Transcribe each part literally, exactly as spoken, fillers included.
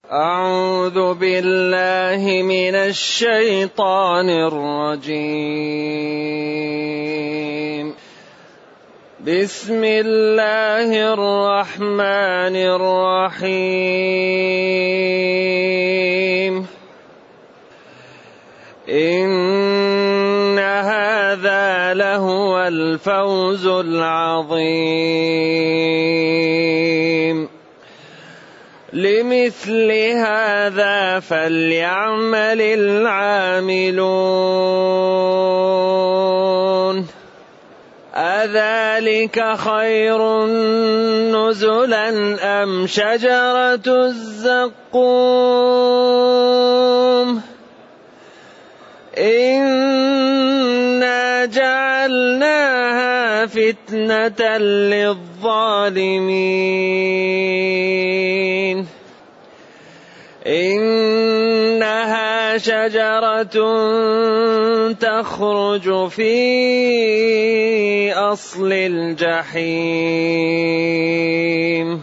أعوذ بالله من الشيطان الرجيم. بسم الله الرحمن الرحيم. إن هذا لهو الفوز العظيم. لمثل هذا فليعمل العاملون. أذلك خير نزلا أم شجرة الزقوم؟ إنا جعلناها فتنة للظالمين. إنها شجرة تخرج في أصل الجحيم.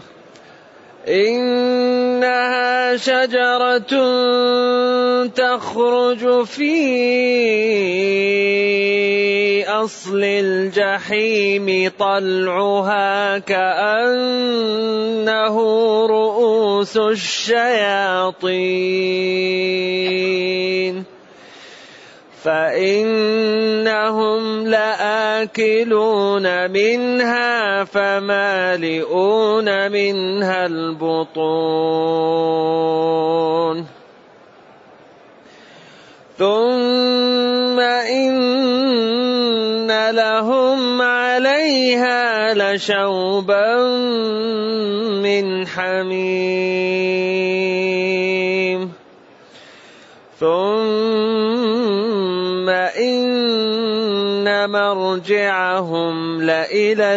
إنها شجرة تخرج في أصل الجحيم طلعها كأنه رؤوس الشياطين فإنهم لآكلون منها فمالئون منها البطون ثم إن لهم عليها لشوبا من حميم ثم إن مرجعهم لإلى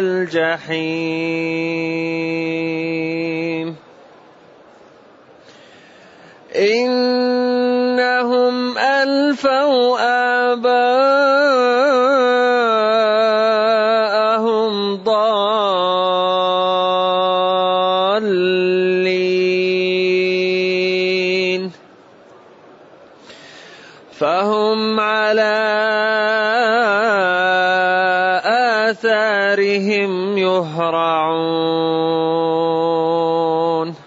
الجحيم. إنهم ألفوا آباءهم ضالين فهم على آثارهم يهرعون.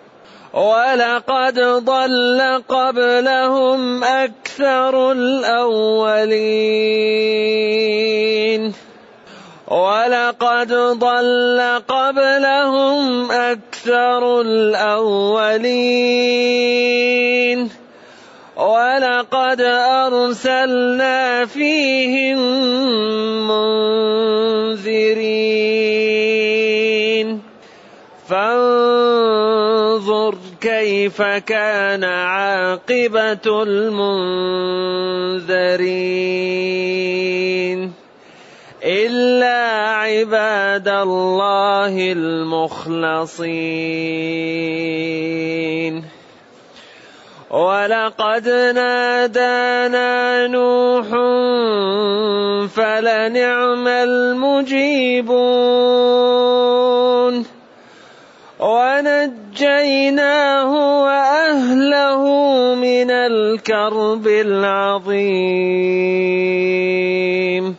ولقد ضل قبلهم أكثر الأولين ولقد ضل قبلهم أكثر الأولين ولقد أرسلنا فيهم منذرين فانظر كيف كان عاقبة المنذرين. إلا عباد الله المخلصين. ولقد نادانا نوح فلنعم المجيبون ونجيناه وأهله من الكرب العظيم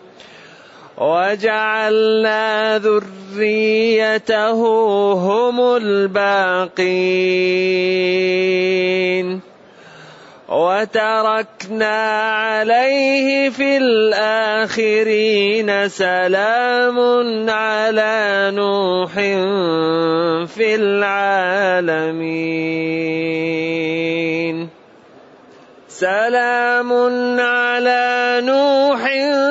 وجعلنا ذريته هم الباقين وتركنا عليه في الآخرين. سلام على نوح في العالمين. سلام على نوح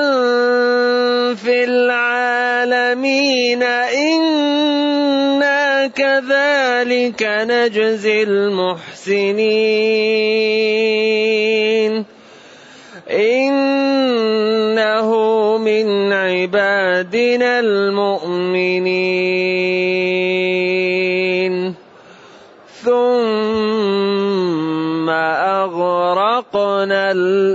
في العالمين إنا كذلك نجزي المحسنين. إنه من عبادنا المؤمنين. ثم أغرقنا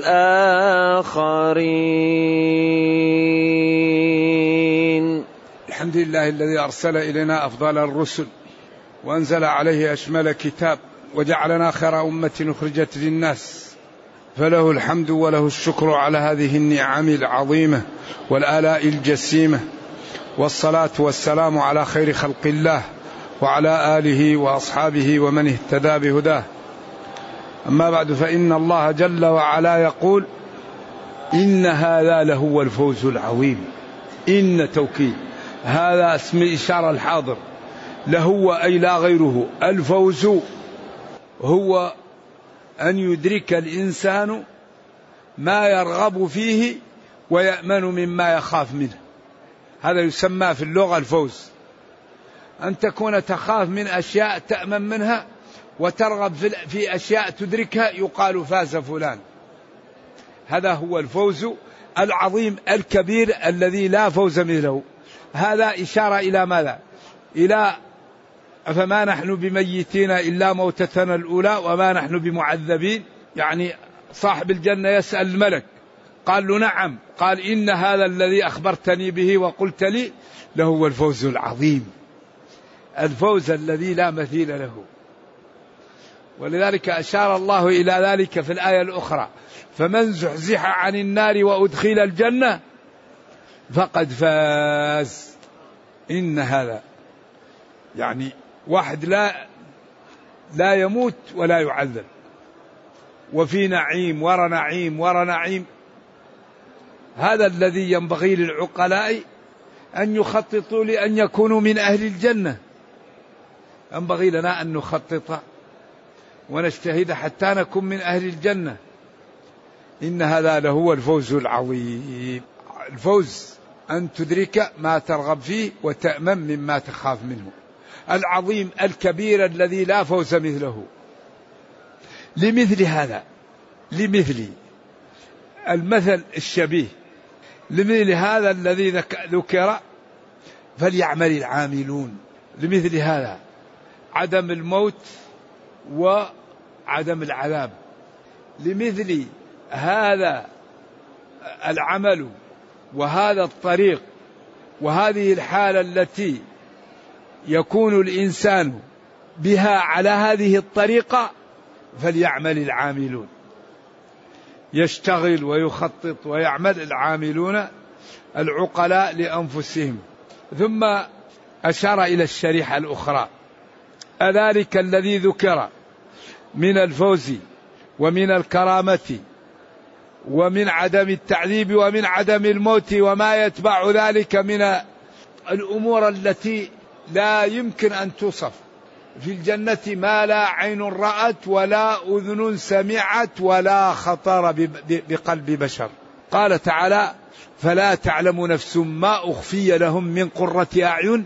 الآخرين. الحمد لله الذي أرسل إلينا أفضل الرسل وأنزل عليه أشمل كتاب وجعلنا خير أمة أخرجت للناس، فله الحمد وله الشكر على هذه النعم العظيمة والآلاء الجسيمة، والصلاة والسلام على خير خلق الله وعلى آله وأصحابه ومن اهتدى بهداه. أما بعد، فإن الله جل وعلا يقول: إن هذا لهو الفوز العظيم. إن توكيد، هذا اسم الإشارة الحاضر، لهو أي لا غيره. الفوز هو أن يدرك الإنسان ما يرغب فيه ويأمن مما يخاف منه، هذا يسمى في اللغة الفوز. أن تكون تخاف من أشياء تأمن منها، وترغب في أشياء تدركها يقال فاز فلان. هذا هو الفوز العظيم الكبير الذي لا فوز مثله. هذا إشارة إلى ماذا؟ إلى أفما نحن بميتين إلا موتتنا الأولى وما نحن بمعذبين. يعني صاحب الجنة يسأل الملك، قال له: نعم. قال: إن هذا الذي أخبرتني به وقلت لي لهو الفوز العظيم، الفوز الذي لا مثيل له. ولذلك أشار الله إلى ذلك في الآية الأخرى: فمن زحزح عن النار وأدخل الجنة فقد فاز. إن هذا يعني واحد لا لا يموت ولا يعذب، وفي نعيم ورا نعيم ورا نعيم. هذا الذي ينبغي للعقلاء أن يخططوا لأن يكونوا من أهل الجنة. ينبغي لنا أن نخطط ونجتهد حتى نكون من أهل الجنة. إن هذا لهو الفوز العظيم. الفوز أن تدرك ما ترغب فيه وتأمن مما تخاف منه. العظيم الكبير الذي لا فوز مثله. لمثل هذا، لمثل المثل الشبيه لمثل هذا الذي ذكر فليعمل العاملون. لمثل هذا عدم الموت وعدم العذاب، لمثل هذا العمل وهذا الطريق وهذه الحالة التي يكون الإنسان بها على هذه الطريقة فليعمل العاملون. يشتغل ويخطط ويعمل العاملون العقلاء لأنفسهم. ثم أشار إلى الشريحة الأخرى: أذلك الذي ذكر من الفوز ومن الكرامة ومن عدم التعذيب ومن عدم الموت وما يتبع ذلك من الأمور التي لا يمكن أن توصف. في الجنة ما لا عين رأت ولا أذن سمعت ولا خطر بقلب بشر. قال تعالى: فلا تعلم نفس ما أخفي لهم من قرة أعين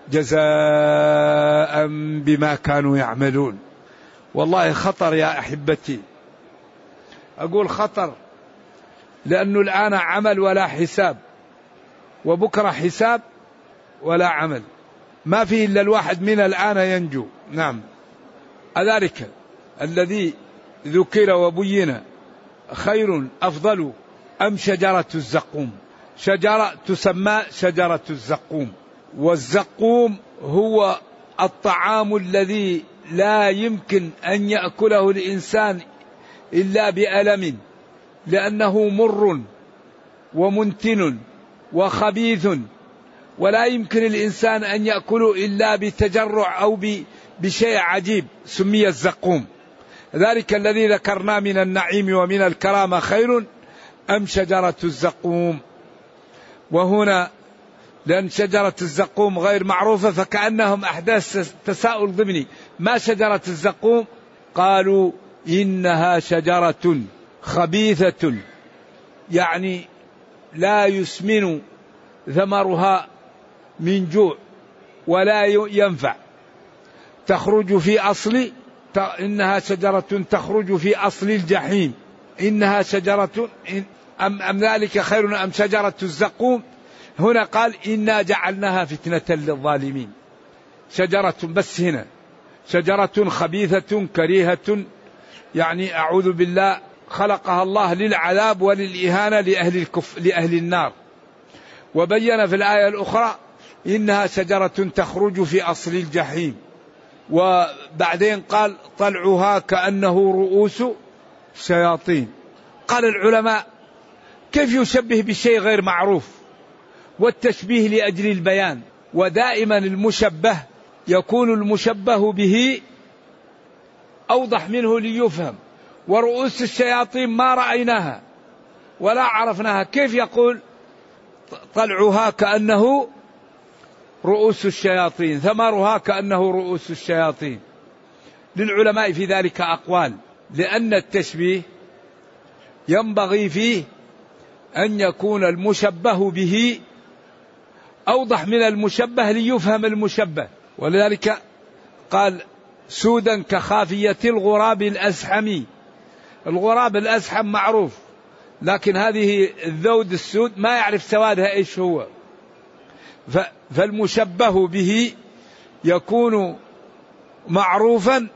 جزاء بما كانوا يعملون. والله خطر يا أحبتي، أقول خطر لأنه الآن عمل ولا حساب، وبكرة حساب ولا عمل، ما فيه إلا الواحد من الآن ينجو. نعم، أذلك الذي ذكر وبين خير أفضل أم شجرة الزقوم؟ شجرة تسمى شجرة الزقوم. والزقوم هو الطعام الذي لا يمكن أن يأكله الإنسان إلا بألم، لأنه مر ومنتن وخبيث، ولا يمكن الإنسان أن يأكله إلا بتجرع أو بشيء عجيب، سمي الزقوم. ذلك الذي ذكرنا من النعيم ومن الكرامة خير أم شجرة الزقوم؟ وهنا لأن شجرة الزقوم غير معروفة فكأنهم أحداث تساؤل ضمني: ما شجرة الزقوم؟ قالوا إنها شجرة خبيثة، يعني لا يسمن ثمرها من جوع ولا ينفع، تخرج في أصل إنها شجرة تخرج في أصل الجحيم. إنها شجرة أم, أم ذلك خير أم شجرة الزقوم؟ هنا قال إنا جعلناها فتنة للظالمين. شجرة بس هنا شجرة خبيثة كريهة، يعني أعوذ بالله خلقها الله للعذاب وللإهانة لأهل الكف لأهل النار. وبين في الآية الأخرى إنها شجرة تخرج في أصل الجحيم، وبعدين قال طلعها كأنه رؤوس شياطين. قال العلماء كيف يشبه بشيء غير معروف؟ والتشبيه لأجل البيان، ودائما المشبه يكون المشبه به أوضح منه ليفهم. ورؤوس الشياطين ما رأيناها ولا عرفناها، كيف يقول طلعها كأنه رؤوس الشياطين، ثمرها كأنه رؤوس الشياطين؟ للعلماء في ذلك أقوال، لأن التشبيه ينبغي فيه أن يكون المشبه به أوضح من المشبه ليفهم المشبه. ولذلك قال سودا كخافية الغراب الأزحمي. الغراب الأزحم معروف، لكن هذه الذود السود ما يعرف سوادها إيش هو، فالمشبه به يكون معروفا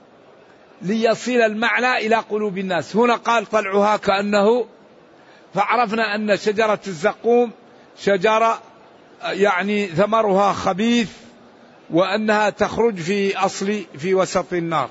ليصل المعنى إلى قلوب الناس. هنا قال طلعها كأنه، فعرفنا أن شجرة الزقوم شجرة يعني ثمرها خبيث، وأنها تخرج في أصل في وسط النار.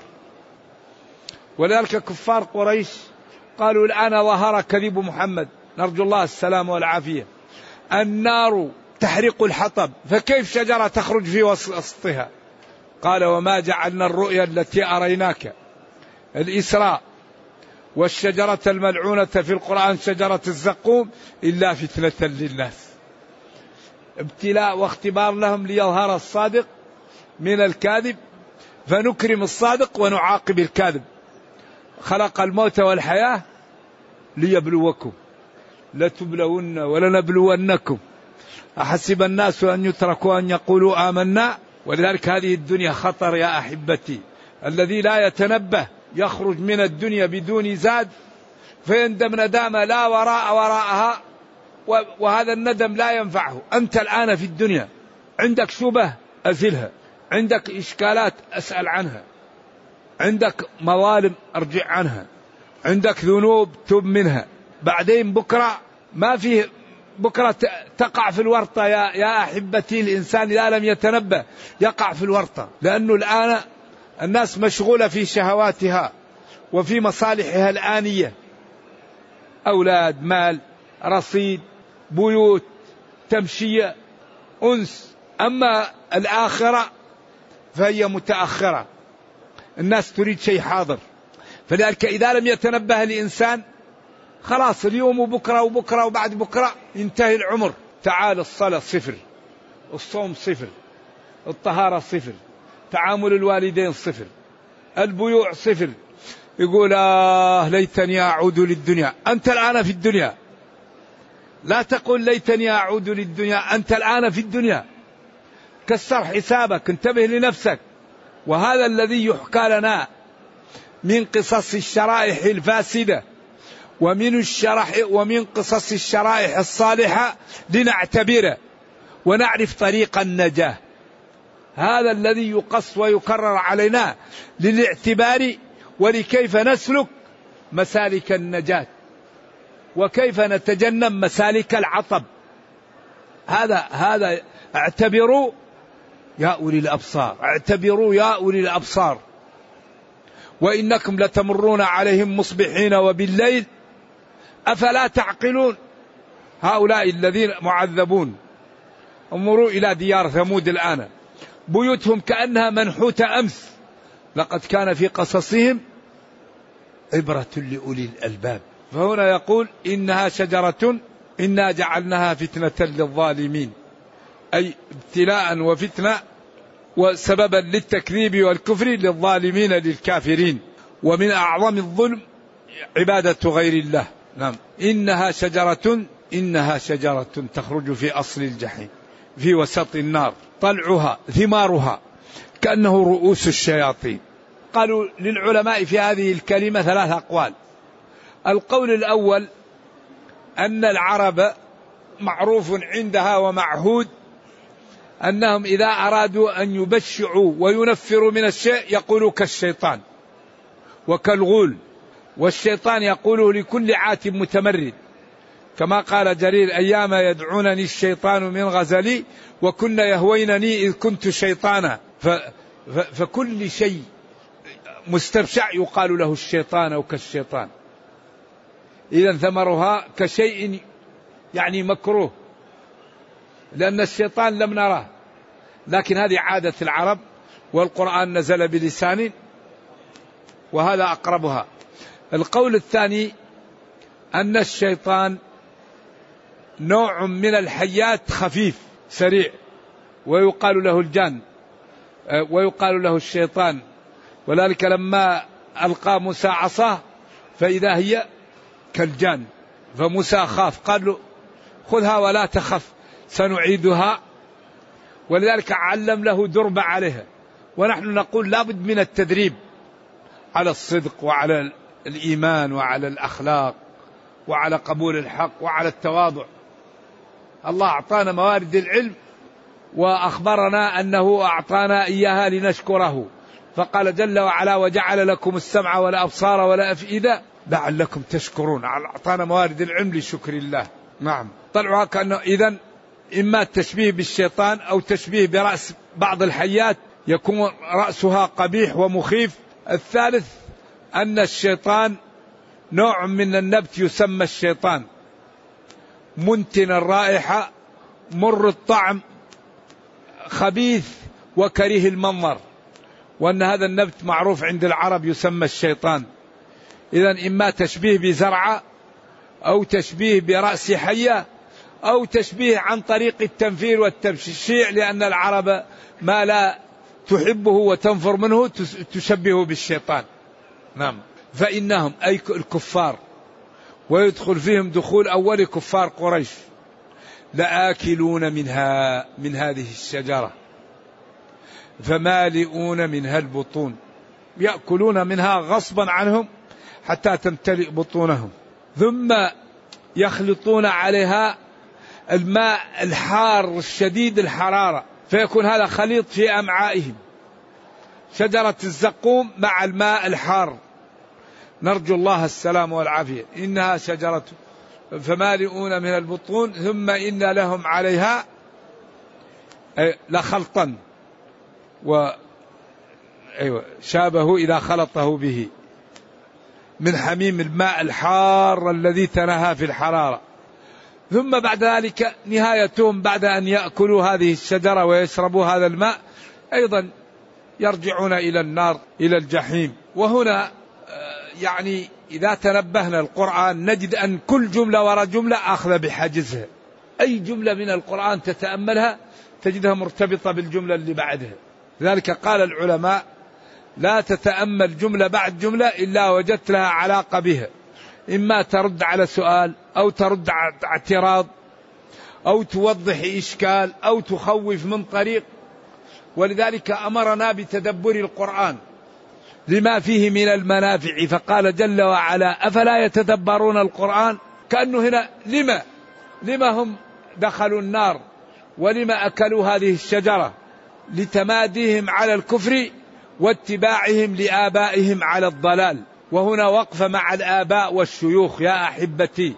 ولذلك كفار قريش قالوا الآن ظهر كذب محمد، نرجو الله السلام والعافية، النار تحرق الحطب، فكيف شجرة تخرج في وسطها؟ قال وما جعلنا الرؤيا التي أريناك الإسراء والشجرة الملعونة في القرآن شجرة الزقوم إلا فتنة للناس، ابتلاء واختبار لهم ليظهر الصادق من الكاذب، فنكرم الصادق ونعاقب الكاذب. خلق الموت والحياة ليبلوكم لتبلون ولنبلونكم أحسب الناس أن يتركوا أن يقولوا آمنا. ولذلك هذه الدنيا خطر يا أحبتي، الذي لا يتنبه يخرج من الدنيا بدون زاد فيندم ندامة لا وراء وراءها، وهذا الندم لا ينفعه. أنت الآن في الدنيا عندك شبه أزلها، عندك إشكالات أسأل عنها، عندك مظالم أرجع عنها، عندك ذنوب تب منها. بعدين بكرة ما فيه، بكرة تقع في الورطة يا, يا أحبتي. الإنسان إذا لم يتنبه يقع في الورطة، لأنه الآن الناس مشغولة في شهواتها وفي مصالحها الآنية، أولاد، مال، رصيد، بيوت، تمشية، أنس. أما الآخرة فهي متأخرة، الناس تريد شيء حاضر. فلذلك إذا لم يتنبه الإنسان خلاص اليوم وبكرة وبكرة وبعد بكرة ينتهي العمر. تعال الصلاة صفر، الصوم صفر، الطهارة صفر، تعامل الوالدين صفر، البيوع صفر. يقول آه ليتني أعود للدنيا. أنت الآن في الدنيا، لا تقول ليتني أعود للدنيا، أنت الآن في الدنيا. كسر حسابك، انتبه لنفسك. وهذا الذي يحكى لنا من قصص الشرائح الفاسدة ومن الشرح ومن قصص الشرائح الصالحة لنعتبره ونعرف طريق النجاة. هذا الذي يقص ويكرر علينا للاعتبار ولكيف نسلك مسالك النجاة وكيف نتجنب مسالك العطب. هذا هذا اعتبروا يا أولي الأبصار، اعتبروا يا أولي الأبصار. وإنكم لتمرون عليهم مصبحين وبالليل أفلا تعقلون. هؤلاء الذين معذبون انظروا إلى ديار ثمود الآن، بيوتهم كأنها منحوتة أمس. لقد كان في قصصهم عبرة لأولي الألباب. فهنا يقول إنها شجرة إنا جعلناها فتنة للظالمين، أي ابتلاء وفتنة وسببا للتكذيب والكفر للظالمين للكافرين. ومن أعظم الظلم عبادة غير الله. نعم. إنها شجرة إنها شجرة تخرج في أصل الجحيم في وسط النار، طلعها ثمارها كأنه رؤوس الشياطين. قالوا للعلماء في هذه الكلمة ثلاث أقوال. القول الأول أن العرب معروف عندها ومعهود أنهم إذا أرادوا أن يبشعوا وينفروا من الشيء يقولوا كالشيطان وكالغول. والشيطان يقوله لكل عاتب متمرد، كما قال جرير أيام يدعونني الشيطان من غزلي وكن يهوينني إذ كنت شيطانا. فكل شيء مستبشع يقال له الشيطان أو كالشيطان. إذن ثمرها كشيء يعني مكروه، لأن الشيطان لم نراه، لكن هذه عادة العرب، والقرآن نزل بلسان، وهذا أقربها. القول الثاني أن الشيطان نوع من الحيات خفيف سريع، ويقال له الجان ويقال له الشيطان، ولذلك لما ألقى موسى عصاه فإذا هي كالجان، فموسى خاف، قال له خذها ولا تخف سنعيدها، ولذلك علم له درب عليها. ونحن نقول لابد من التدريب على الصدق وعلى الإيمان وعلى الأخلاق وعلى قبول الحق وعلى التواضع. الله أعطانا موارد العلم وأخبرنا أنه أعطانا إياها لنشكره، فقال جل وعلا وجعل لكم السمع والأبصار والأفئدة لعلكم تشكرون. أعطانا موارد العلم لشكر الله. نعم، طلعها كأنه إذن إما التشبيه بالشيطان أو تشبيه برأس بعض الحيات يكون رأسها قبيح ومخيف. الثالث أن الشيطان نوع من النبت يسمى الشيطان، منتن الرائحة، مر الطعم، خبيث وكريه المنظر، وأن هذا النبت معروف عند العرب يسمى الشيطان. إذن إما تشبيه بزرعة أو تشبيه برأس حية أو تشبيه عن طريق التنفير والتبشيع، لأن العرب ما لا تحبه وتنفر منه تشبهه بالشيطان. نعم، فإنهم أي الكفار، ويدخل فيهم دخول أول كفار قريش، لآكلون منها من هذه الشجرة فمالئون منها البطون، يأكلون منها غصبا عنهم حتى تمتلئ بطونهم، ثم يخلطون عليها الماء الحار الشديد الحرارة، فيكون هذا خليط في أمعائهم، شجرة الزقوم مع الماء الحار، نرجو الله السلام والعافية. إنها شجرة فمالئون من البطون ثم إن لهم عليها لخلطا، و أيوة شابه إذا خلطه به من حميم، الماء الحار الذي تنهى في الحرارة. ثم بعد ذلك نهايتهم بعد أن يأكلوا هذه الشجرة ويشربوا هذا الماء أيضا يرجعون إلى النار، إلى الجحيم. وهنا يعني إذا تنبهنا القرآن نجد أن كل جملة وراء جملة أخذ بحاجزها، أي جملة من القرآن تتأملها تجدها مرتبطة بالجملة اللي بعدها. لذلك قال العلماء لا تتأمل جملة بعد جملة إلا وجدت لها علاقة بها، إما ترد على سؤال أو ترد على اعتراض أو توضح إشكال أو تخوف من طريق. ولذلك أمرنا بتدبر القرآن لما فيه من المنافع، فقال جل وعلا أفلا يتدبرون القرآن، كأنه هنا لما لما هم دخلوا النار ولما أكلوا هذه الشجرة، لتماديهم على الكفر واتباعهم لآبائهم على الضلال. وهنا وقف مع الآباء والشيوخ يا أحبتي،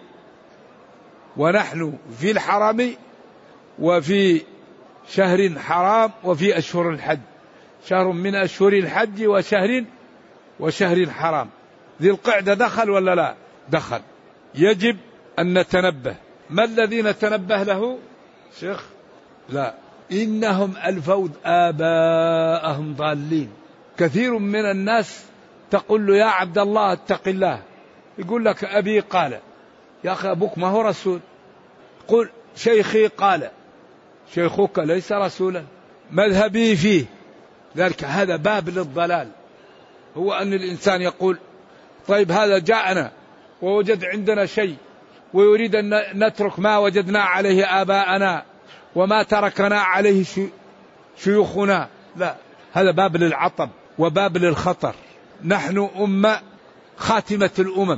ونحن في الحرم وفي شهر حرام وفي أشهر الحج، شهر من أشهر الحج وشهر وشهر حرام. ذي القعدة دخل ولا لا؟ دخل. يجب أن نتنبه. ما الذي نتنبه له شيخ؟ لا، إنهم ألفوا آباءهم ضالين. كثير من الناس تقول له يا عبد الله اتق الله، يقول لك أبي قال. يا أخي أبوك ما هو رسول. قل شيخي قال، شيخك ليس رسولا، مذهبي فيه. ذلك هذا باب للضلال، هو أن الإنسان يقول طيب هذا جاءنا ووجد عندنا شيء ويريد أن نترك ما وجدنا عليه آباءنا وما تركنا عليه شيوخنا. لا، هذا باب للعطب وباب للخطر. نحن أمة خاتمة الأمم،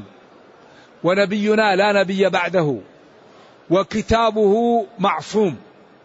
ونبينا لا نبي بعده، وكتابه معصوم،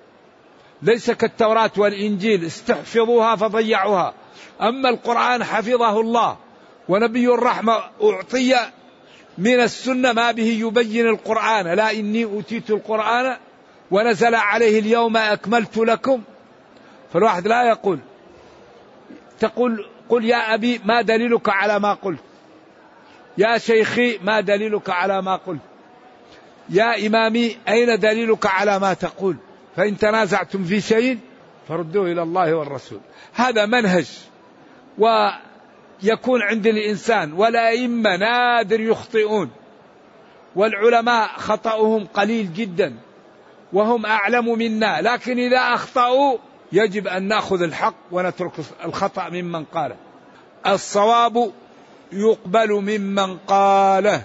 ليس كالتوراة والإنجيل استحفظوها فضيعوها. أما القرآن حفظه الله، ونبي الرحمة أعطي من السنة ما به يبين القرآن، لا إني أوتيت القرآن ونزل عليه اليوم أكملت لكم. فالواحد لا يقول تقول قل يا أبي ما دليلك على ما قلت، يا شيخي ما دليلك على ما قلت، يا إمامي أين دليلك على ما تقول، فإن تنازعتم في شيء فردوه إلى الله والرسول. هذا منهج ويكون عند الإنسان. والأئمة نادر يخطئون، والعلماء خطأهم قليل جدا وهم أعلم منا، لكن إذا أخطأوا يجب أن نأخذ الحق ونترك الخطأ ممن قاله. الصواب يقبل ممن قاله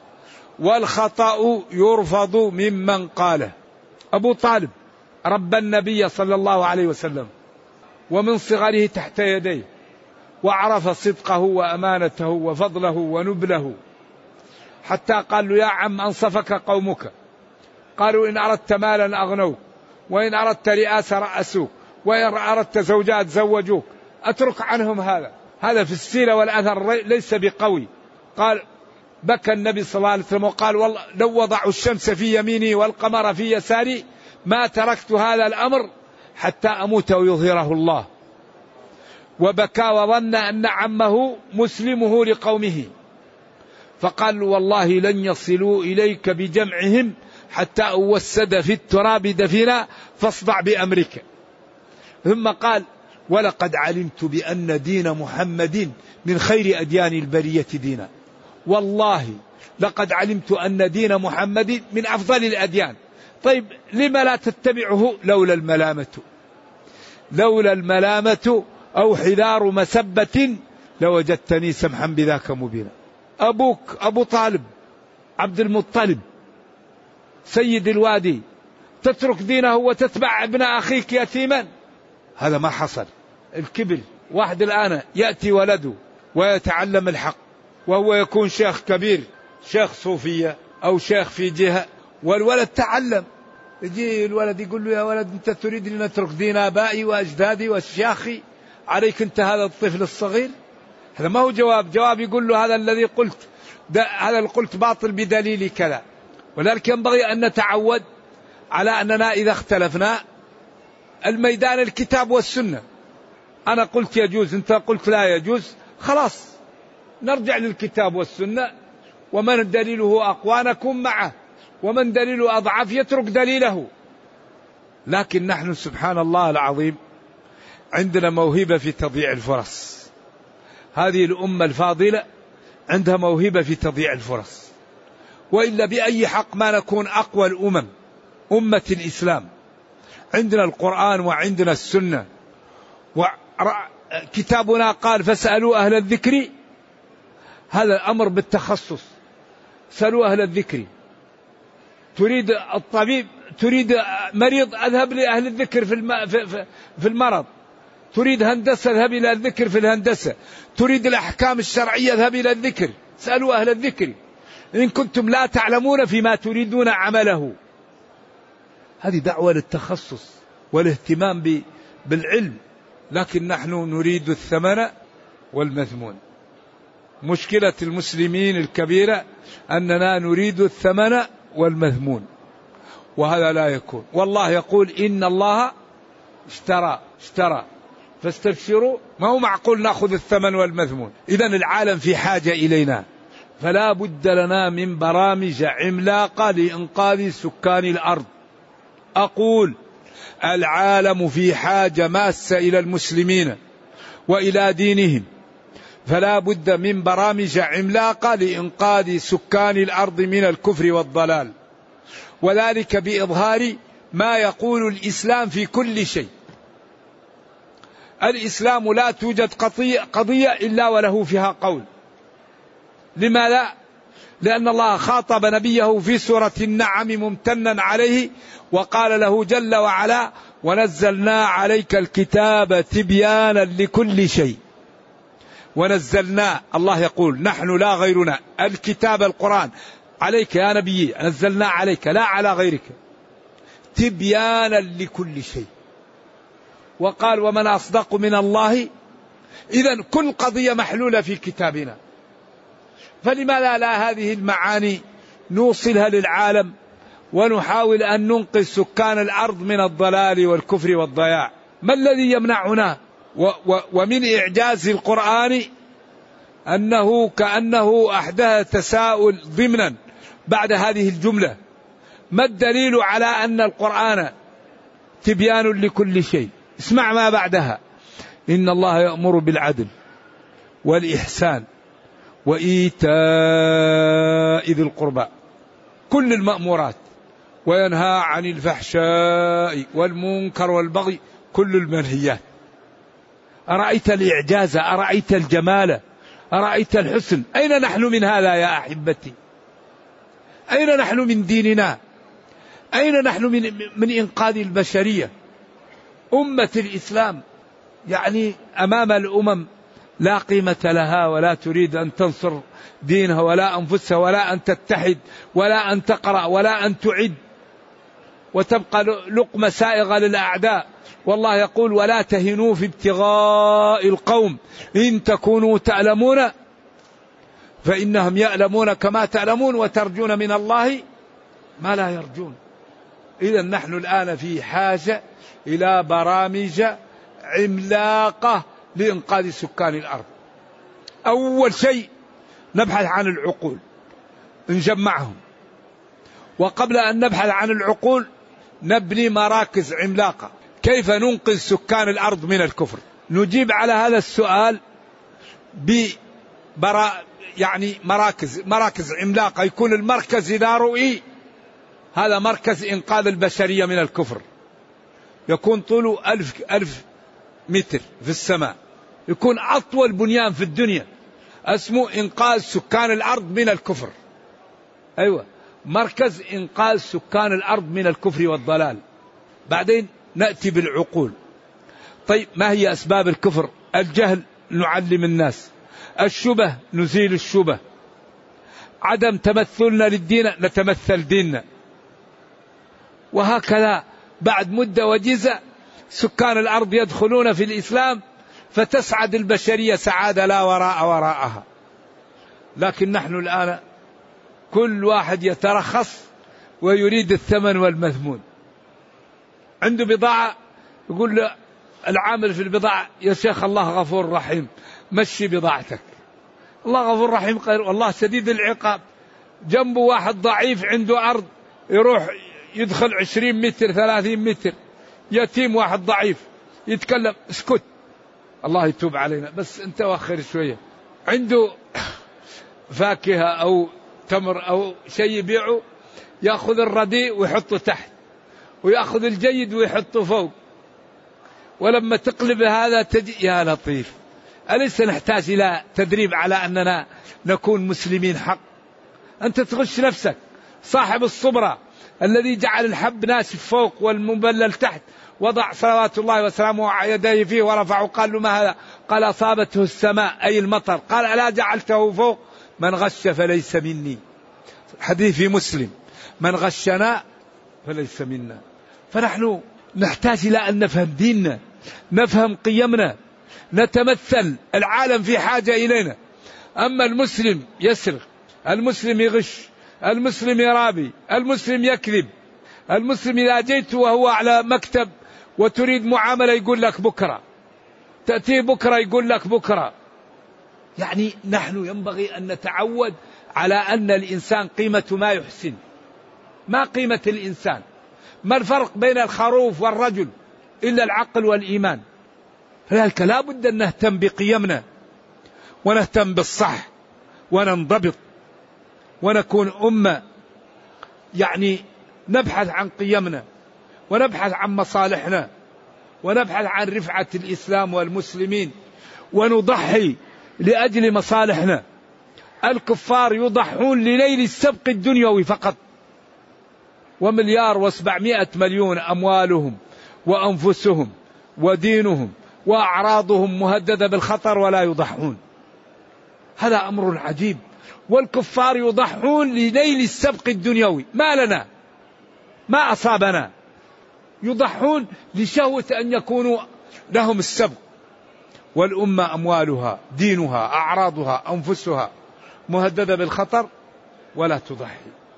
والخطأ يرفض ممن قاله. أبو طالب ربى النبي صلى الله عليه وسلم ومن صغره تحت يديه، وعرف صدقه وأمانته وفضله ونبله، حتى قال له يا عم أنصفك قومك، قالوا إن أردت مالا أغنوك، وإن أردت رئاسة رأسوك، وإن أردت زوجات زوجوك، أترك عنهم هذا. هذا في السيرة والأثر ليس بقوي. قال بكى النبي صلى الله عليه وسلم وقال والله لو وضعوا الشمس في يميني والقمر في يساري ما تركت هذا الأمر حتى أموت ويظهره الله. وبكى وظن أن عمه مسلمه لقومه، فقال والله لن يصلوا إليك بجمعهم حتى أوسد في التراب دفنا فاصدع بأمرك. ثم قال ولقد علمت بأن دين محمد من خير أديان البرية دينا، والله لقد علمت أن دين محمد من أفضل الأديان. طيب لما لا تتبعه؟ لولا الملامة، لولا الملامة أو حذار مسبة لوجدتني سمحا بذاك مبينا. أبوك أبو طالب عبد المطلب سيد الوادي تترك دينه وتتبع ابن أخيك يتيما؟ هذا ما حصل. الكبر. واحد الآن يأتي ولده ويتعلم الحق وهو يكون شيخ كبير، شيخ صوفية أو شيخ في جهة، والولد تعلم، يجي الولد يقول له يا ولد أنت تريد أن نترك دين آبائي وأجدادي وأشياخي عليك أنت هذا الطفل الصغير؟ هذا ما هو جواب. جواب يقول له هذا الذي قلت هذا اللي قلت باطل بدليل كذا. ولذلك ينبغي أن نتعود على أننا إذا اختلفنا الميدان الكتاب والسنة. أنا قلت يجوز أنت قلت لا يجوز، خلاص نرجع للكتاب والسنة، ومن دليله أقوى نكون معه، ومن دليله أضعف يترك دليله. لكن نحن سبحان الله العظيم عندنا موهبة في تضييع الفرص. هذه الأمة الفاضلة عندها موهبة في تضييع الفرص، وإلا بأي حق ما نكون أقوى الأمم. أمة الإسلام عندنا القرآن وعندنا السنة، وكتابنا قال فاسألوا أهل الذكر. هذا الأمر بالتخصص، سألوا أهل الذكر. تريد الطبيب، تريد مريض، أذهب لأهل الذكر في, الم... في... في المرض. تريد هندسة، اذهب إلى الذكر في الهندسة. تريد الأحكام الشرعية، اذهب إلى الذكر. سألوا أهل الذكر إن كنتم لا تعلمون فيما تريدون عمله. هذه دعوة للتخصص والاهتمام ب... بالعلم. لكن نحن نريد الثمن والمثمون. مشكلة المسلمين الكبيرة أننا نريد الثمن والمثمون، وهذا لا يكون. والله يقول إن الله اشترى اشترى فاستبشروا. ما هو معقول نأخذ الثمن والمثمون. إذن العالم في حاجة إلينا، فلا بد لنا من برامج عملاقة لإنقاذ سكان الأرض. أقول العالم في حاجة ماسة إلى المسلمين وإلى دينهم، فلا بد من برامج عملاقة لإنقاذ سكان الأرض من الكفر والضلال، وذلك بإظهار ما يقول الإسلام في كل شيء. الإسلام لا توجد قضية, قضية إلا وله فيها قول. لماذا؟ لأن الله خاطب نبيه في سورة النعم ممتنا عليه وقال له جل وعلا ونزلنا عليك الكتاب تبيانا لكل شيء. ونزلنا، الله يقول نحن لا غيرنا، الكتاب القرآن عليك يا نبي، نزلنا عليك لا على غيرك، تبيانا لكل شيء. وقال ومن أصدق من الله. إذن كل قضية محلولة في كتابنا، فلماذا لا هذه المعاني نوصلها للعالم ونحاول أن ننقذ سكان الأرض من الضلال والكفر والضياع؟ ما الذي يمنعنا؟ ومن إعجاز القرآن أنه كأنه أحدث تساؤل ضمنا بعد هذه الجملة: ما الدليل على أن القرآن تبيان لكل شيء؟ اسمع ما بعدها: إن الله يأمر بالعدل والإحسان وإيتاء ذي القربى، كل المأمورات، وينهى عن الفحشاء والمنكر والبغي، كل المنهيات. أرأيت الإعجاز؟ أرأيت الجمال؟ أرأيت الحسن؟ أين نحن من هذا يا أحبتي؟ أين نحن من ديننا؟ أين نحن من, من إنقاذ البشرية؟ أمة الإسلام يعني أمام الأمم لا قيمة لها، ولا تريد أن تنصر دينها ولا أنفسها، ولا أن تتحد، ولا أن تقرأ، ولا أن تعد، وتبقى لقمة سائغة للأعداء. والله يقول: ولا تهنوا في ابتغاء القوم إن تكونوا تعلمون فإنهم يعلمون كما تعلمون وترجون من الله ما لا يرجون. إذا نحن الآن في حاجة إلى برامج عملاقة لإنقاذ سكان الأرض. أول شيء نبحث عن العقول، نجمعهم، وقبل أن نبحث عن العقول نبني مراكز عملاقة. كيف ننقذ سكان الأرض من الكفر؟ نجيب على هذا السؤال ببرا يعني مراكز مراكز عملاقة. يكون المركز إذا رؤي هذا مركز إنقاذ البشرية من الكفر، يكون طوله ألف ألف متر في السماء، يكون أطول بنيان في الدنيا، اسمه إنقاذ سكان الأرض من الكفر. أيوة، مركز إنقاذ سكان الأرض من الكفر والضلال. بعدين نأتي بالعقول. طيب، ما هي أسباب الكفر؟ الجهل، نعلم الناس. الشبه، نزيل الشبه. عدم تمثلنا للدين، نتمثل ديننا. وهكذا بعد مدة وجيزة سكان الأرض يدخلون في الإسلام، فتسعد البشرية سعادة لا وراء وراءها. لكن نحن الآن كل واحد يترخص ويريد الثمن والمثمون. عنده بضاعة يقول له العامل في البضاعة: يا شيخ الله غفور رحيم، مشي بضاعتك. الله غفور رحيم خير، والله شديد العقاب. جنبه واحد ضعيف عنده أرض، يروح يدخل عشرين متر ثلاثين متر، يتيم واحد ضعيف يتكلم: اسكت الله يتوب علينا، بس انت وخر شوية. عنده فاكهة أو تمر أو شيء يبيعه، يأخذ الرديء ويحطه تحت، ويأخذ الجيد ويحطه فوق. ولما تقلب هذا تجي: يا لطيف، أليس نحتاج إلى تدريب على أننا نكون مسلمين حق؟ أنت تغش نفسك. صاحب الصبرة الذي جعل الحب ناشف فوق والمبلل تحت، وضع صلوات الله وسلامه يديه فيه ورفعه، قال له: ما هذا؟ قال: أصابته السماء أي المطر. قال: ألا جعلته فوق؟ من غش فليس مني. حديث في مسلم: من غشنا فليس منا. فنحن نحتاج إلى أن نفهم ديننا، نفهم قيمنا، نتمثل. العالم في حاجة إلينا. أما المسلم يسرق، المسلم يغش، المسلم يرابي، المسلم يكذب، المسلم إذا جيت وهو على مكتب وتريد معاملة يقول لك بكرة، تأتي بكرة يقول لك بكرة. يعني نحن ينبغي أن نتعود على أن الإنسان قيمة ما يحسن. ما قيمة الإنسان؟ ما الفرق بين الخروف والرجل إلا العقل والإيمان؟ فلذلك لا بد أن نهتم بقيمنا، ونهتم بالصح، وننضبط، ونكون أمة يعني نبحث عن قيمنا، ونبحث عن مصالحنا، ونبحث عن رفعة الإسلام والمسلمين، ونضحي لأجل مصالحنا. الكفار يضحون لنيل السبق الدنيوي فقط، ومليار وسبعمائة مليون أموالهم وأنفسهم ودينهم وأعراضهم مهددة بالخطر ولا يضحون. هذا أمر عجيب. والكفار يضحون لنيل السبق الدنيوي. ما لنا، ما أصابنا. يضحون لشهوة أن يكونوا لهم السبق. والأمة أموالها دينها أعراضها أنفسها مهددة بالخطر ولا تضحي.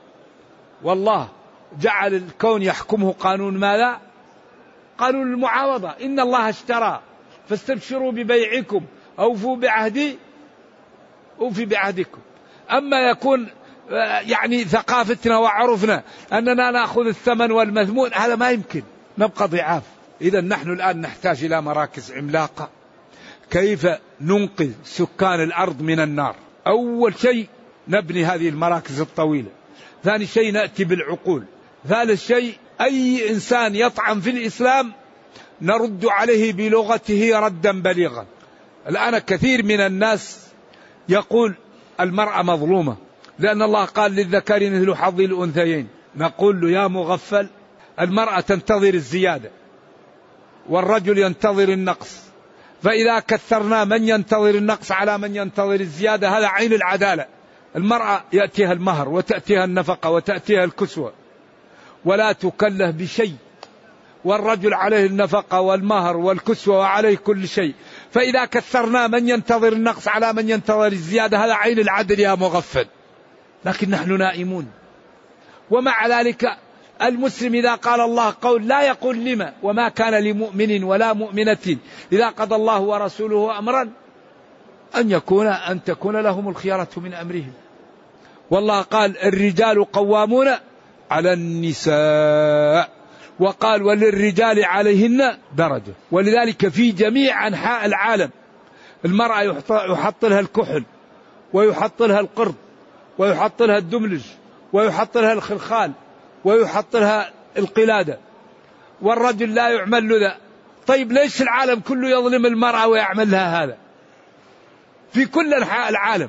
والله جعل الكون يحكمه قانون ماذا؟ قانون المعاوضة. إن الله اشترى فاستبشروا ببيعكم أوفوا بعهدي أوفي بعهدكم. أما يكون يعني ثقافتنا وعرفنا أننا نأخذ الثمن والمذمون، هذا ما يمكن، نبقى ضعاف. إذا نحن الآن نحتاج إلى مراكز عملاقة. كيف ننقذ سكان الأرض من النار؟ أول شيء نبني هذه المراكز الطويلة. ثاني شيء نأتي بالعقول. ثالث شيء أي إنسان يطعن في الإسلام نرد عليه بلغته ردا بليغا. الآن كثير من الناس يقول المرأة مظلومة لأن الله قال للذكر مثل حظ الأنثيين. نقول له يا مغفل، المرأة تنتظر الزيادة والرجل ينتظر النقص، فإذا كثرنا من ينتظر النقص على من ينتظر الزيادة هذا عين العدالة. المرأة يأتيها المهر وتأتيها النفقة وتأتيها الكسوة ولا تكله بشيء، والرجل عليه النفقة والمهر والكسوة وعليه كل شيء، فإذا كثرنا من ينتظر النقص على من ينتظر الزيادة هذا عين العدل يا مغفل. لكن نحن نائمون. ومع ذلك المسلم إذا قال الله قول لا يقول لما وما كان لمؤمن ولا مؤمنة إذا قضى الله ورسوله أمرا أن يكون أن تكون لهم الخيارة من أمرهم. والله قال الرجال قوامون على النساء، وقال وللرجال عليهن درجة. ولذلك في جميع أنحاء العالم المرأة يحط لها الكحل ويحط لها القرض ويحط لها الدملج ويحط لها الخلخال ويحط لها القلادة، والرجل لا يعمل له ذا. طيب ليش العالم كله يظلم المرأة ويعمل لها هذا في كل أنحاء العالم؟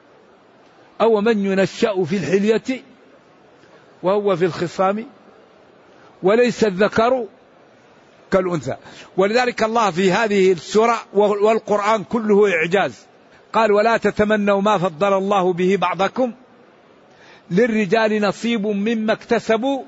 أو من ينشأ في الحلية وهو في الخصام وليس الذكر كالأنثى. ولذلك الله في هذه السورة والقرآن كله إعجاز قال ولا تتمنوا ما فضل الله به بعضكم للرجال نصيب مما اكتسبوا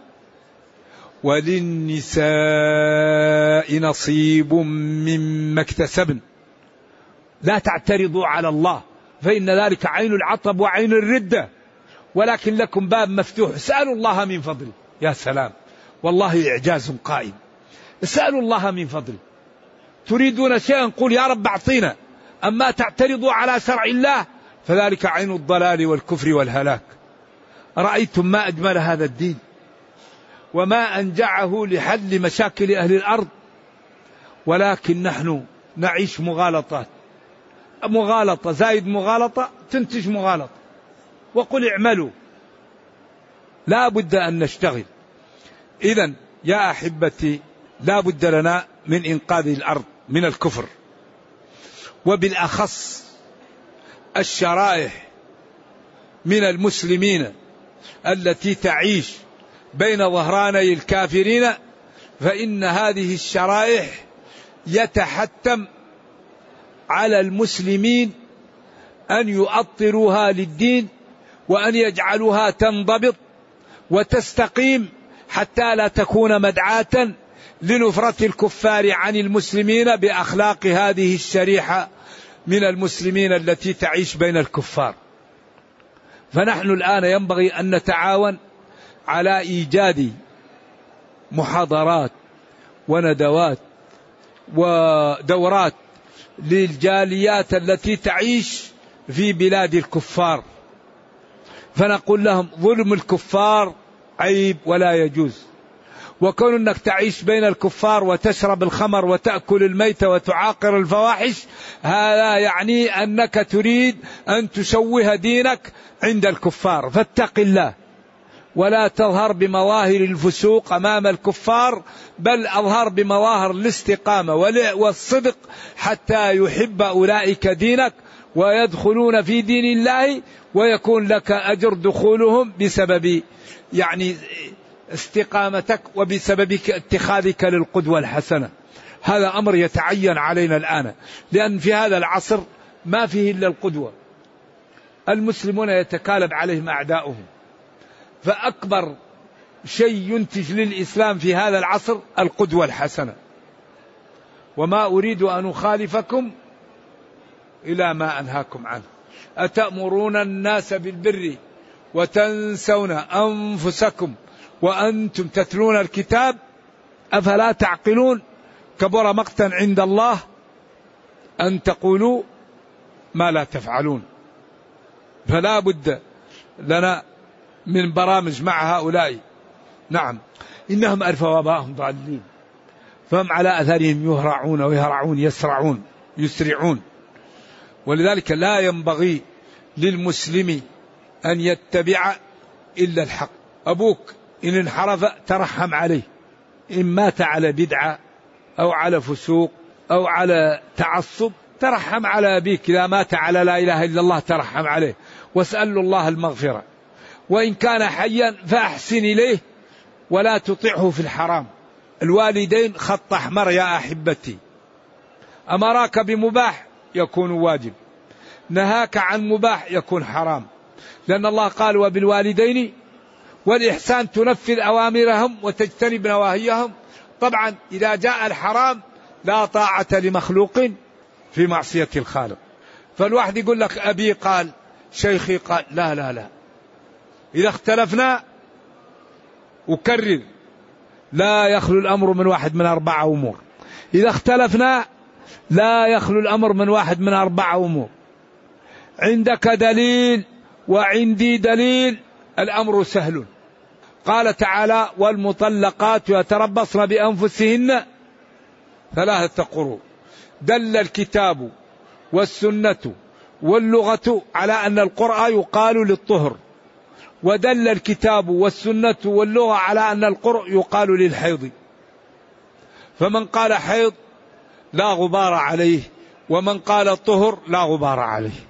وللنساء نصيب مما اكتسبن. لا تعترضوا على الله فإن ذلك عين العطب وعين الردة، ولكن لكم باب مفتوح، اسألوا الله من فضله. يا سلام، والله إعجاز قائم. اسألوا الله من فضله. تريدون شيئا قل يا رب اعطينا، أما تعترضوا على شرع الله فذلك عين الضلال والكفر والهلاك. رأيتم ما أجمل هذا الدين وما أنجعه لحل مشاكل أهل الأرض، ولكن نحن نعيش مغالطات، مغالطة زايد مغالطة تنتج مغالطة. وقل اعملوا، لا بد أن نشتغل. إذن يا أحبتي لا بد لنا من إنقاذ الأرض من الكفر، وبالأخص الشرائح من المسلمين التي تعيش بين ظهراني الكافرين، فإن هذه الشرائح يتحتم على المسلمين أن يؤطروها للدين وأن يجعلوها تنضبط وتستقيم حتى لا تكون مدعاة لنفرة الكفار عن المسلمين بأخلاق هذه الشريحة من المسلمين التي تعيش بين الكفار. فنحن الآن ينبغي أن نتعاون على إيجاد محاضرات وندوات ودورات للجاليات التي تعيش في بلاد الكفار، فنقول لهم ظلم الكفار عيب ولا يجوز، وكون أنك تعيش بين الكفار وتشرب الخمر وتأكل الميت وتعاقر الفواحش هذا يعني أنك تريد أن تشوه دينك عند الكفار. فاتق الله ولا تظهر بمظاهر الفسوق أمام الكفار، بل أظهر بمظاهر الاستقامة والصدق حتى يحب أولئك دينك ويدخلون في دين الله، ويكون لك أجر دخولهم بسبب يعني استقامتك وبسبب اتخاذك للقدوة الحسنة. هذا أمر يتعين علينا الآن، لأن في هذا العصر ما فيه إلا القدوة. المسلمون يتكالب عليهم أعداؤهم، فأكبر شيء ينتج للإسلام في هذا العصر القدوة الحسنة. وما أريد أن أخالفكم إلى ما أنهاكم عنه. أتأمرون الناس بالبر وتنسون أنفسكم وأنتم تتلون الكتاب أفلا تعقلون. كبر مقتا عند الله أن تقولوا ما لا تفعلون. فلا بد لنا من برامج مع هؤلاء. نعم، إنهم ألفوا آباءهم ضالين فهم على أثرهم يهرعون ويهرعون يسرعون يسرعون. ولذلك لا ينبغي للمسلم أن يتبع إلا الحق. أبوك إن انحرف ترحم عليه، إن مات على بدعة أو على فسوق أو على تعصب ترحم على أبيك. إذا مات على لا إله إلا الله ترحم عليه واسأل الله المغفرة. وإن كان حيا فأحسن إليه ولا تطعه في الحرام. الوالدين خط أحمر يا أحبتي، أمراك بمباح يكون واجب، نهاك عن مباح يكون حرام. لأن الله قال وبالوالدين والإحسان تنفذ أوامرهم وتجتنب نواهيهم. طبعا إذا جاء الحرام لا طاعة لمخلوق في معصية الخالق. فالواحد يقول لك أبي قال شيخي قال، لا لا لا، إذا اختلفنا أكرر لا يخلو الأمر من واحد من أربعة أمور. إذا اختلفنا لا يخلو الأمر من واحد من أربعة أمور. عندك دليل وعندي دليل، الأمر سهل. قال تعالى والمطلقات يتربصن بأنفسهن ثلاثة قروء. دل الكتاب والسنة واللغة على أن القرء يقال للطهر، ودل الكتاب والسنة واللغة على أن القرء يقال للحيض. فمن قال حيض لا غبار عليه، ومن قال طهر لا غبار عليه.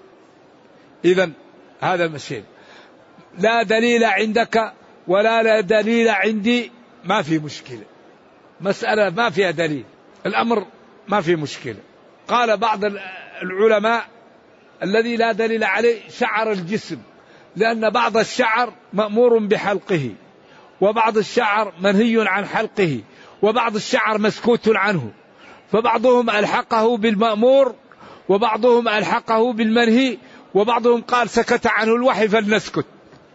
إذن هذا المشي، لا دليل عندك ولا لا دليل عندي، ما في مشكلة. مسألة ما فيها دليل، الأمر ما في مشكلة. قال بعض العلماء الذي لا دليل عليه شعر الجسم، لأن بعض الشعر مأمور بحلقه، وبعض الشعر منهي عن حلقه، وبعض الشعر مسكوت عنه. فبعضهم ألحقه بالمأمور وبعضهم ألحقه بالمنهي، وبعضهم قال سكت عنه الوحي فلنسكت.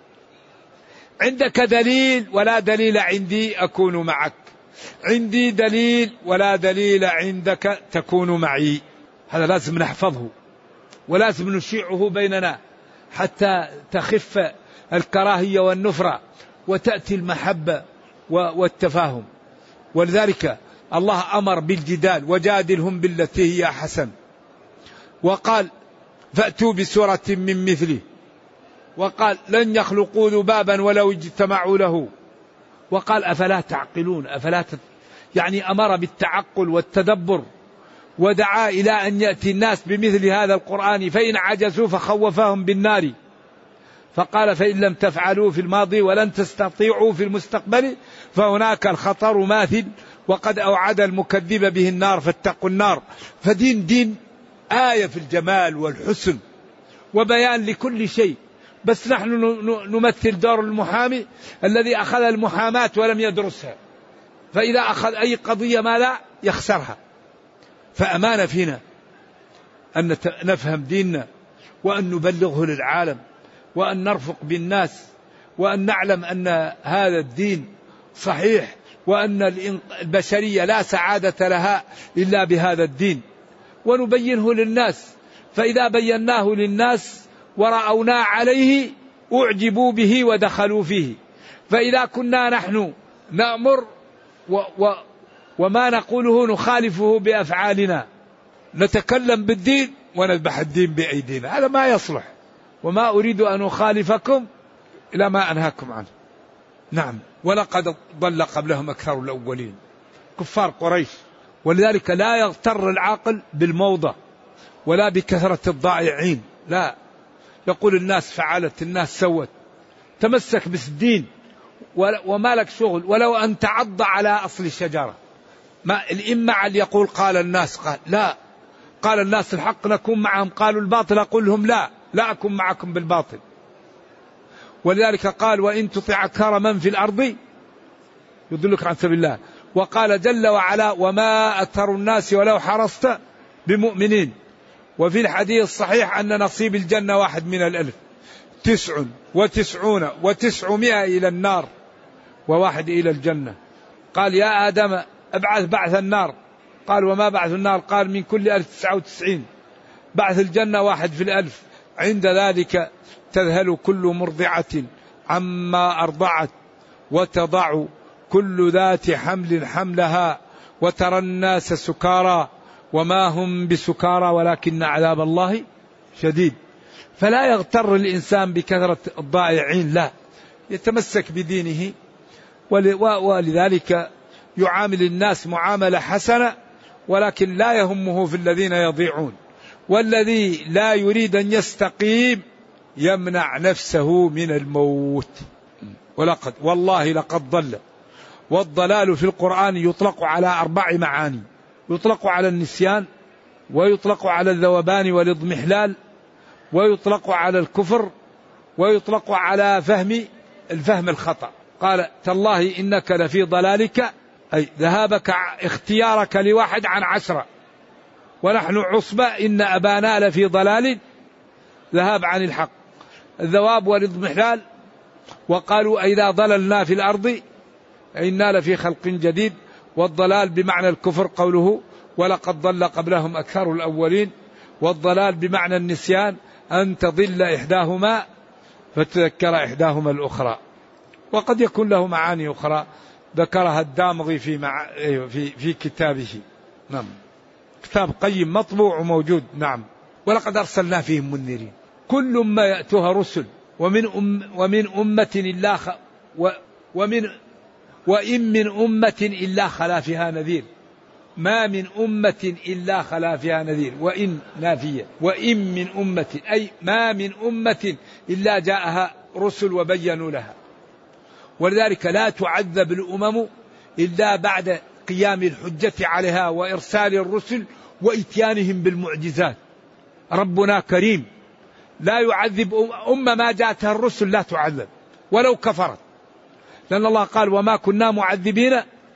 عندك دليل ولا دليل عندي أكون معك، عندي دليل ولا دليل عندك تكون معي. هذا لازم نحفظه ولازم نشيعه بيننا حتى تخف الكراهية والنفرة وتأتي المحبة والتفاهم. ولذلك الله أمر بالجدال وجادلهم بالتي هي حسن، وقال فأتوا بسورة من مثله، وقال لن يخلقوا ذبابا ولو اجتمعوا له، وقال أفلا تعقلون أفلا تت... يعني أمر بالتعقل والتدبر، ودعا إلى أن يأتي الناس بمثل هذا القرآن فإن عجزوا فخوفهم بالنار. فقال فإن لم تفعلوا في الماضي ولن تستطيعوا في المستقبل فهناك الخطر ماثل، وقد أوعد المكذب به النار فاتقوا النار. فدين دين آية في الجمال والحسن وبيان لكل شيء. بس نحن نمثل دور المحامي الذي أخذ المحاماة ولم يدرسها، فإذا أخذ أي قضية ما لا يخسرها. فأمانة فينا أن نفهم ديننا وأن نبلغه للعالم وأن نرفق بالناس وأن نعلم أن هذا الدين صحيح، وأن البشرية لا سعادة لها إلا بهذا الدين، ونبينه للناس. فإذا بيناه للناس ورأونا عليه أعجبوا به ودخلوا فيه. فإذا كنا نحن نأمر و و وما نقوله نخالفه بأفعالنا، نتكلم بالدين ونذبح الدين بأيدينا، هذا ما يصلح. وما أريد أن أخالفكم إلى ما أنهاكم عنه. نعم، ولقد ضل قبلهم أكثر الأولين، كفار قريش. ولذلك لا يغتر العاقل بالموضة ولا بكثرة الضائعين، لا، يقول الناس فعلت الناس سوت. تمسك بالدين وما لك شغل ولو أن تعض على أصل الشجرة. ما الإمع اللي يقول قال الناس، قال لا، قال الناس الحق نكون معهم، قالوا الباطل أقول لهم لا لا أكون معكم بالباطل. ولذلك قال وإن تطع أكثر من في الأرض يضلك عن سبيل الله. وقال جل وعلا وما أكثر الناس ولو حرصت بمؤمنين. وفي الحديث الصحيح أن نصيب الجنة واحد من الألف، تسع وتسعون وتسعمائة إلى النار وواحد إلى الجنة. قال يا آدم ابعث بعث النار قال وما بعث النار؟ قال من كل ألف تسعة وتسعين. بعث الجنة واحد في الألف. عند ذلك تذهل كل مرضعة عما أرضعت وتضع كل ذات حمل حملها وترى الناس سكارى وما هم بسكارى ولكن عذاب الله شديد. فلا يغتر الإنسان بكثرة الضائعين، لا، يتمسك بدينه، ولذلك يعامل الناس معاملة حسنة، ولكن لا يهمه في الذين يضيعون. والذي لا يريد أن يستقيم يمنع نفسه من الموت. ولقد والله لقد ضل. والضلال في القرآن يطلق على أربع معاني: يطلق على النسيان، ويطلق على الذوبان والاضمحلال، ويطلق على الكفر، ويطلق على فهم الفهم الخطأ. قال تالله إنك لفي ضلالك، أي ذهابك اختيارك لواحد عن عشرة، ونحن عصبة إن أبانا لفي ضلال ذهاب عن الحق. الذواب والاضمحلال، وقالوا إذا ضللنا في الأرض إنا لفي خلق جديد. والضلال بمعنى الكفر قوله ولقد ضل قبلهم أكثر الأولين. والضلال بمعنى النسيان أن تضل إحداهما فتذكر إحداهما الأخرى. وقد يكون له معاني أخرى ذكرها الدامغي في, مع... في... في كتابه. نعم، كتاب قيم مطبوع وموجود. نعم. ولقد أرسلنا فيهم منذرين كل ما يأتوها رسل ومن أم ومن أمة إلا خ و ومن وإن من أمة إلا خلا فيها نذير. ما من أمة إلا خلا فيها نذير. وإن نافية. وإن من أمة أي ما من أمة إلا جاءها رسل وبينوا لها. ولذلك لا تعذب الأمم إلا بعد قيام الحجة عليها وإرسال الرسل وإتيانهم بالمعجزات. ربنا كريم لا يعذب أمة ما جاءتها الرسل، لا تعذب ولو كفرت، لأن الله قال وما كنا معذبين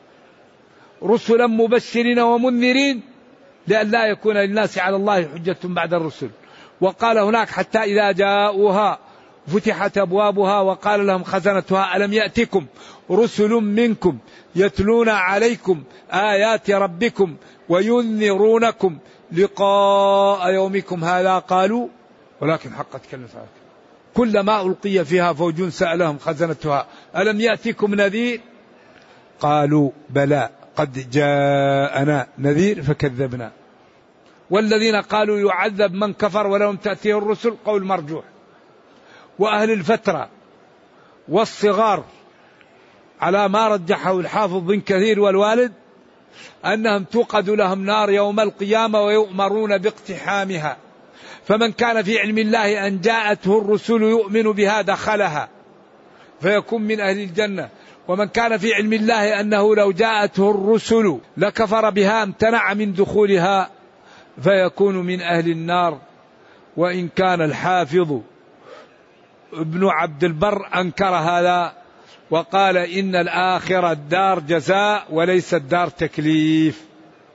رسلا مبشرين ومنذرين لأن لا يكون للناس على الله حجة بعد الرسل. وقال هناك حتى إذا جاءوها فتحت أبوابها وقال لهم خزنتها ألم يأتكم رسل منكم يتلون عليكم آيات ربكم وينذرونكم لقاء يومكم هذا قالوا ولكن حقت كلمة ربكم. كلما ألقي فيها فوج سألهم خزنتها ألم يأتكم نذير قالوا بلى قد جاءنا نذير فكذبنا. والذين قالوا يعذب من كفر ولم تأتيه الرسل قول مرجوح. وأهل الفترة والصغار على ما رجحه الحافظ بن كثير والوالد أنهم توقد لهم نار يوم القيامة ويؤمرون باقتحامها، فمن كان في علم الله أن جاءته الرسل يؤمن بها دخلها فيكون من أهل الجنة، ومن كان في علم الله أنه لو جاءته الرسل لكفر بها امتنع من دخولها فيكون من أهل النار. وإن كان الحافظ ابن عبد البر أنكر هذا وقال إن الآخرة الدار جزاء وليس الدار تكليف،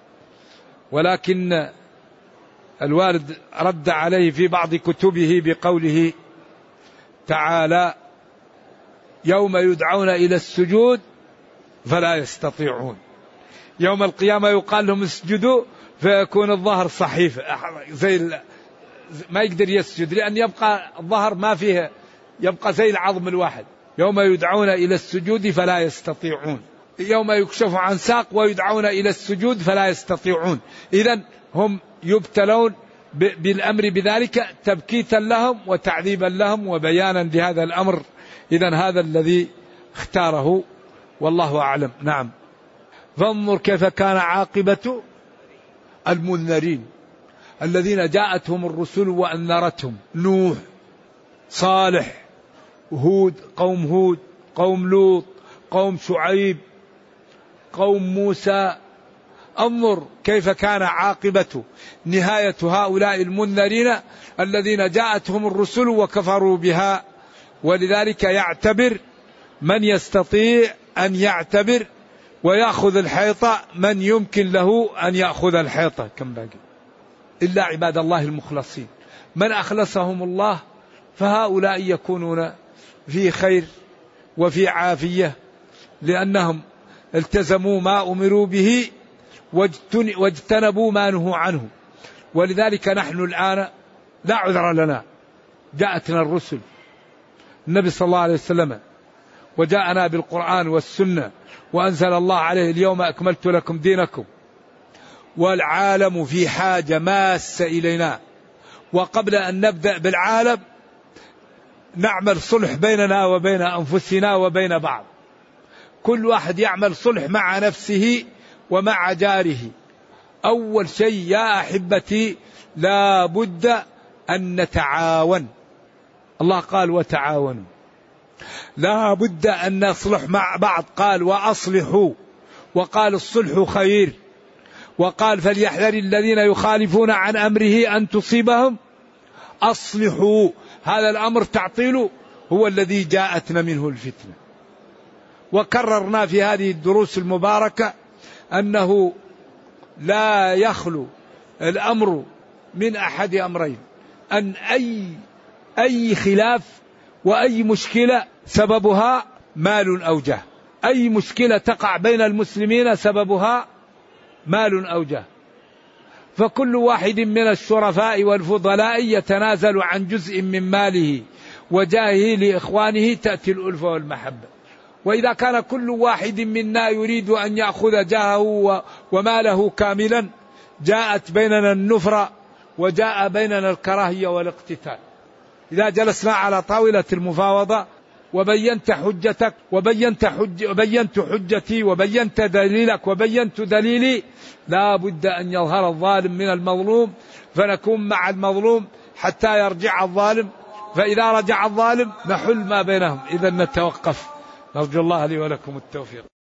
ولكن الوالد رد عليه في بعض كتبه بقوله تعالى يوم يدعون إلى السجود فلا يستطيعون. يوم القيامة يقال لهم اسجدوا فيكون الظهر صحيفة زي ما يقدر يسجد لأن يبقى الظهر ما فيه، يبقى زي العظم الواحد. يوم يدعون إلى السجود فلا يستطيعون، يوم يكشف عن ساق ويدعون إلى السجود فلا يستطيعون. إذن هم يبتلون بالأمر بذلك تبكيتا لهم وتعذيبا لهم وبيانا لهذا الأمر. إذن هذا الذي اختاره والله أعلم. نعم. فانظر كيف كان عاقبة المنذرين الذين جاءتهم الرسل وأنذرتهم: نوح، صالح، هود قوم هود، قوم لوط، قوم شعيب، قوم موسى. انظر كيف كان عاقبة نهاية هؤلاء المنذرين الذين جاءتهم الرسل وكفروا بها. ولذلك يعتبر من يستطيع أن يعتبر ويأخذ الحيطة من يمكن له أن يأخذ الحيطة. كم باقي؟ إلا عباد الله المخلصين، من أخلصهم الله فهؤلاء يكونون في خير وفي عافية لأنهم التزموا ما أمروا به واجتنبوا ما نهوا عنه. ولذلك نحن الآن لا عذر لنا، جاءتنا الرسل، النبي صلى الله عليه وسلم، وجاءنا بالقرآن والسنة، وأنزل الله عليه اليوم أكملت لكم دينكم، والعالم في حاجة ماسة إلينا. وقبل أن نبدأ بالعالم نعمل صلح بيننا وبين أنفسنا وبين بعض، كل واحد يعمل صلح مع نفسه ومع جاره. أول شيء يا أحبتي لا بد أن نتعاون، الله قال وتعاونوا، لا بد أن نصلح مع بعض، قال وأصلحوا، وقال الصلح خير، وقال فليحذر الذين يخالفون عن أمره أن تصيبهم أصلحوا. هذا الأمر تعطيله هو الذي جاءتنا منه الفتنة. وكررنا في هذه الدروس المباركة أنه لا يخلو الأمر من أحد أمرين، أن أي أي خلاف وأي مشكلة سببها مال أو جاه، أي مشكلة تقع بين المسلمين سببها مال أو جاه، فكل واحد من الشرفاء والفضلاء يتنازل عن جزء من ماله وجاهه لإخوانه، تأتي الألفة والمحبة. وإذا كان كل واحد منا يريد أن يأخذ جاهه وماله كاملا جاءت بيننا النفرة وجاء بيننا الكراهية والاقتتال. إذا جلسنا على طاولة المفاوضة وبينت حجتك وبينت, حج وبينت حجتي وبينت دليلك وبينت دليلي، لا بد أن يظهر الظالم من المظلوم، فنكون مع المظلوم حتى يرجع الظالم، فإذا رجع الظالم نحل ما بينهم. إذا نتوقف. نرجو الله لي ولكم التوفيق.